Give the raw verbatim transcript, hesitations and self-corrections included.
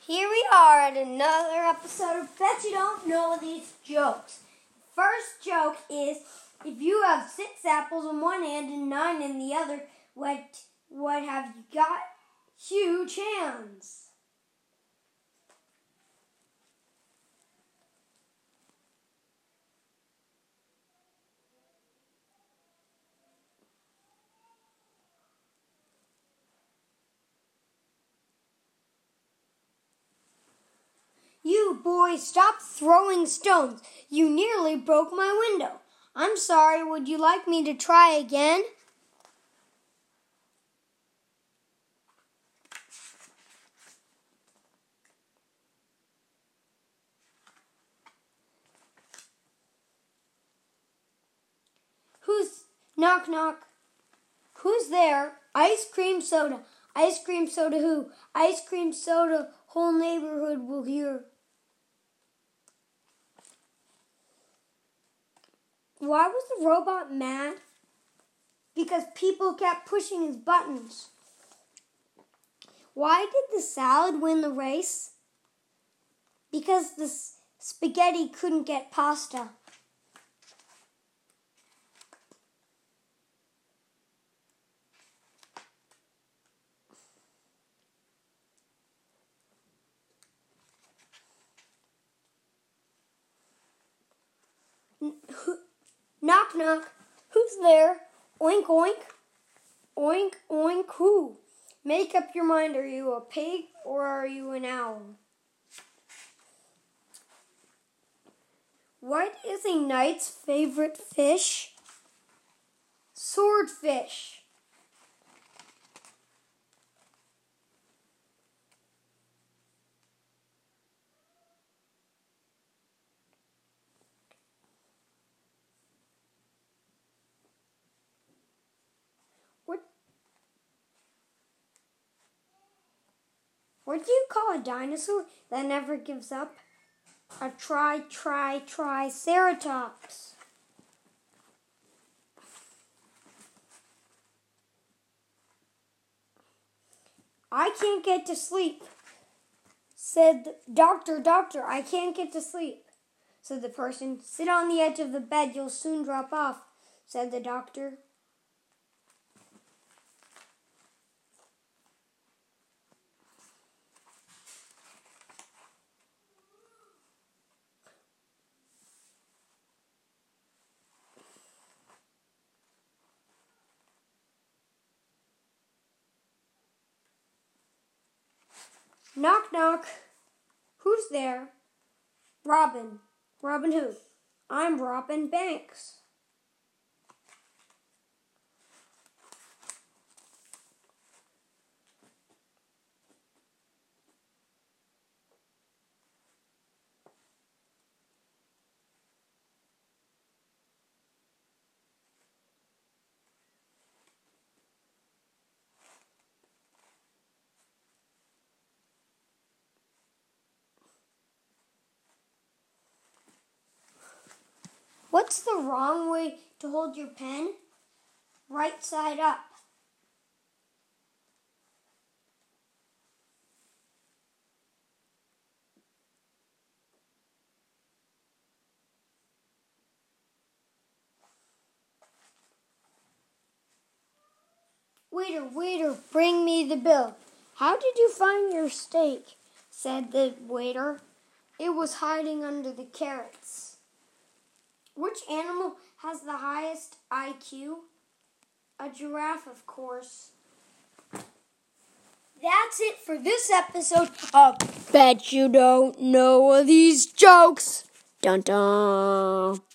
Here we are at another episode of Bet You Don't Know These Jokes. First joke is, if you have six apples in one hand and nine in the other, what, what have you got? Huge hands. You boys, stop throwing stones. You nearly broke my window. I'm sorry, would you like me to try again? Who's, knock knock, who's there? Ice cream soda. Ice cream soda who? Ice cream soda, whole neighborhood will hear. Why was the robot mad? Because people kept pushing his buttons. Why did the salad win the race? Because the spaghetti couldn't get pasta. Knock, knock. Who's there? Oink, oink. Oink, oink, who? Make up your mind. Are you a pig or are you an owl? What is a knight's favorite fish? Swordfish. What, what do you call a dinosaur that never gives up? A try, try, triceratops. I can't get to sleep, said the doctor, doctor, I can't get to sleep. Said the person, sit on the edge of the bed, you'll soon drop off, said the doctor. Knock, knock. Who's there? Robin. Robin who? I'm Robin Banks. What's the wrong way to hold your pen? Right side up. Waiter, waiter, bring me the bill. How did you find your steak? Said the waiter. It was hiding under the carrots. Which animal has the highest I Q? A giraffe, of course. That's it for this episode of Bet You Don't Know These Jokes. Dun dun.